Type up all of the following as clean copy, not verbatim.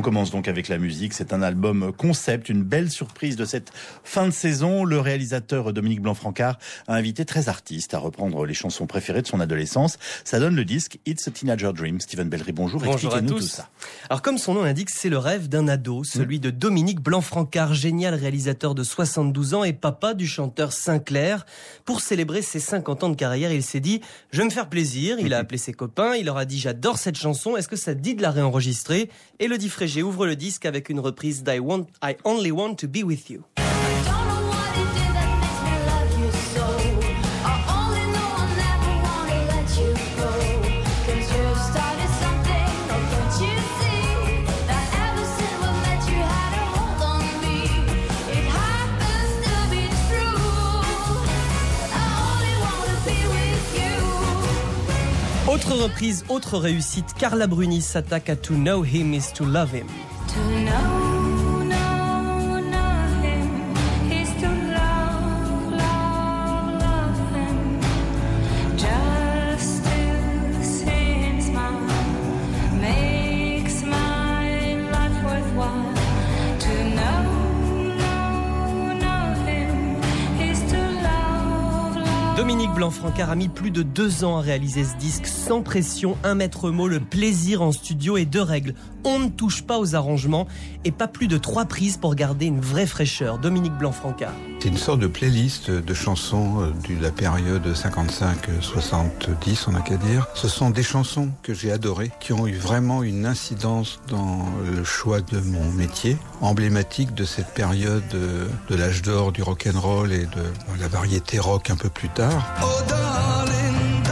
commence donc avec la musique. C'est un album concept, une belle surprise de cette fin de saison. Le réalisateur Dominique Blanc-Francard a invité 13 artistes à reprendre les chansons préférées de son adolescence. Ça donne le disque It's a Teenager Dream. Steven Bellery, bonjour. Bonjour à tous. Tout ça. Alors comme son nom l'indique, c'est le rêve d'un ado, celui de Dominique Blanc-Francard, génial réalisateur de 72 ans et papa du chanteur Sinclair. Pour célébrer ses 50 ans de carrière, il s'est dit « Je vais me faire plaisir ». Il a appelé ses copains, il leur a dit « J'adore cette chanson, est-ce que ça te dit de la réenregistrer ?» Élodie Frégé ouvre le disque avec une reprise d'I Only Want to Be With You. Autre reprise, autre réussite, Carla Bruni s'attaque à To Know Him is to Love Him. To know him is to love him. Just to see him smile makes my life worthwhile. To know him is to love. Dominique Blanc-Francard a mis plus de 2 ans à réaliser ce disque sans pression, un maître mot, le plaisir en studio et 2 règles. On ne touche pas aux arrangements et pas plus de 3 prises pour garder une vraie fraîcheur. Dominique Blanc-Francard. C'est une sorte de playlist de chansons de la période 55-70, on n'a qu'à dire. Ce sont des chansons que j'ai adorées, qui ont eu vraiment une incidence dans le choix de mon métier, emblématique de cette période de l'âge d'or du rock'n'roll et de la variété rock un peu plus tard. Oh darling.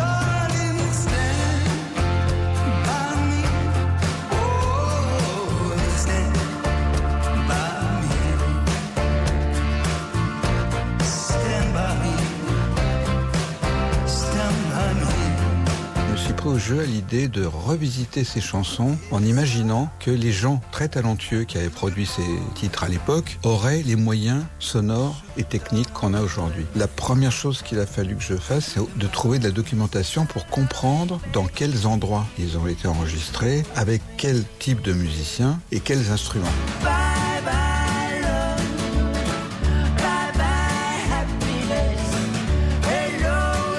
Au jeu à l'idée de revisiter ces chansons en imaginant que les gens très talentueux qui avaient produit ces titres à l'époque auraient les moyens sonores et techniques qu'on a aujourd'hui. La première chose qu'il a fallu que je fasse, c'est de trouver de la documentation pour comprendre dans quels endroits ils ont été enregistrés, avec quel type de musiciens et quels instruments. Reconnu ?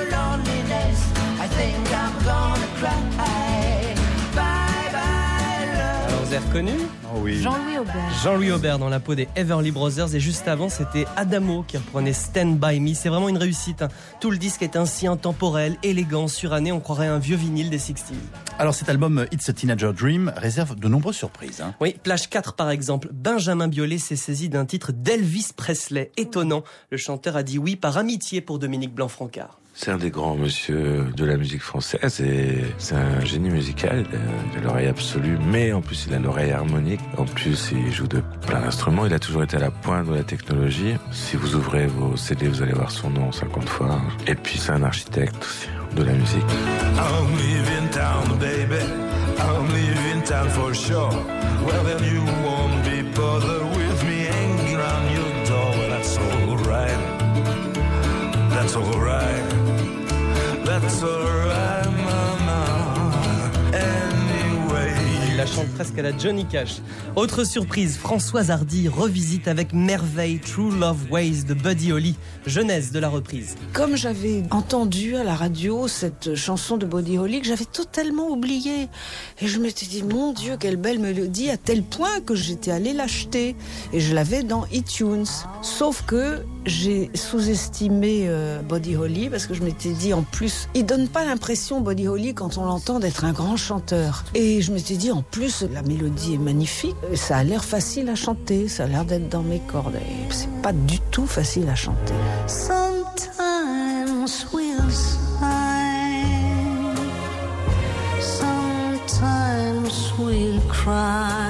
Oh oui. Jean-Louis Aubert dans la peau des Everly Brothers, et juste avant c'était Adamo qui reprenait Stand By Me. C'est vraiment une réussite, hein. Tout le disque est ainsi intemporel, élégant, suranné, on croirait un vieux vinyle des 60s. Alors cet album It's a Teenager Dream réserve de nombreuses surprises, hein. Oui, plage 4 par exemple, Benjamin Biolay s'est saisi d'un titre d'Elvis Presley, étonnant. Le chanteur a dit oui par amitié pour Dominique Blanc-Francard. C'est un des grands monsieur de la musique française et c'est un génie musical. Il a l'oreille absolue, mais en plus il a l'oreille harmonique. En plus il joue de plein d'instruments. Il a toujours été à la pointe de la technologie. Si vous ouvrez vos CD, vous allez voir son nom 50 fois. Et puis c'est un architecte aussi de la musique. I'm leaving town, baby. I'm leaving town for sure. Well then you won't be bothered with me hanging around your door. Well that's alright. That's alright. That's alright, mama. Anyway. Il la chante presque à la Johnny Cash. Autre surprise, Françoise Hardy revisite avec merveille True Love Ways de Buddy Holly, genèse de la reprise. Comme j'avais entendu à la radio cette chanson de Buddy Holly que j'avais totalement oubliée. Et je m'étais dit, mon Dieu, quelle belle mélodie, à tel point que j'étais allée l'acheter. Et je l'avais dans iTunes. Sauf que j'ai sous-estimé Buddy Holly parce que je m'étais dit, en plus, il donne pas l'impression, Buddy Holly, quand on l'entend, d'être un grand chanteur. Et je m'étais dit, en plus, la mélodie est magnifique. Ça a l'air facile à chanter, ça a l'air d'être dans mes cordes. Et c'est pas du tout facile à chanter. Sometimes we'll smile, sometimes we'll cry,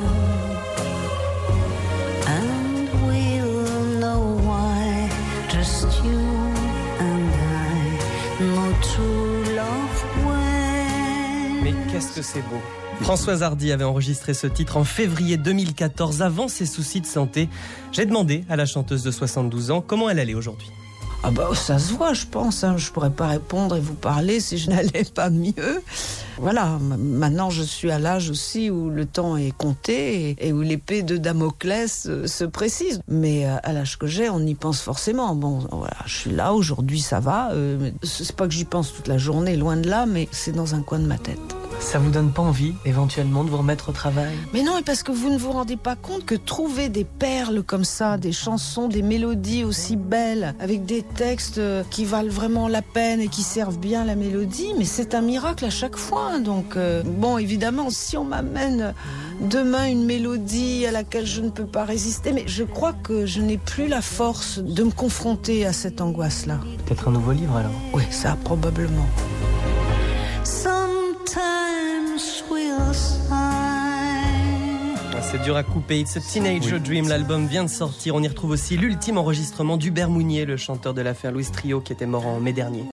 and we'll know why, just you and I, no true love way. Mais qu'est-ce que c'est beau! Françoise Hardy avait enregistré ce titre en février 2014, avant ses soucis de santé. J'ai demandé à la chanteuse de 72 ans comment elle allait aujourd'hui. Ah bah ça se voit, je pense. Je pourrais pas répondre et vous parler si je n'allais pas mieux. Voilà, maintenant je suis à l'âge aussi où le temps est compté et où l'épée de Damoclès se précise. Mais à l'âge que j'ai, on y pense forcément. Bon, voilà, je suis là, aujourd'hui ça va. C'est pas que j'y pense toute la journée, loin de là, mais c'est dans un coin de ma tête. Ça vous donne pas envie, éventuellement, de vous remettre au travail? Mais non, parce que vous ne vous rendez pas compte que trouver des perles comme ça, des chansons, des mélodies aussi belles, avec des textes qui valent vraiment la peine et qui servent bien la mélodie, mais c'est un miracle à chaque fois. Donc, bon, évidemment, si on m'amène demain une mélodie à laquelle je ne peux pas résister, mais je crois que je n'ai plus la force de me confronter à cette angoisse-là. Peut-être un nouveau livre, alors? Oui, ça, probablement. C'est dur à couper. It's a Teenage Dream, l'album vient de sortir. On y retrouve aussi l'ultime enregistrement d'Hubert Mounier, le chanteur de l'affaire Louis Trio, qui était mort en mai dernier.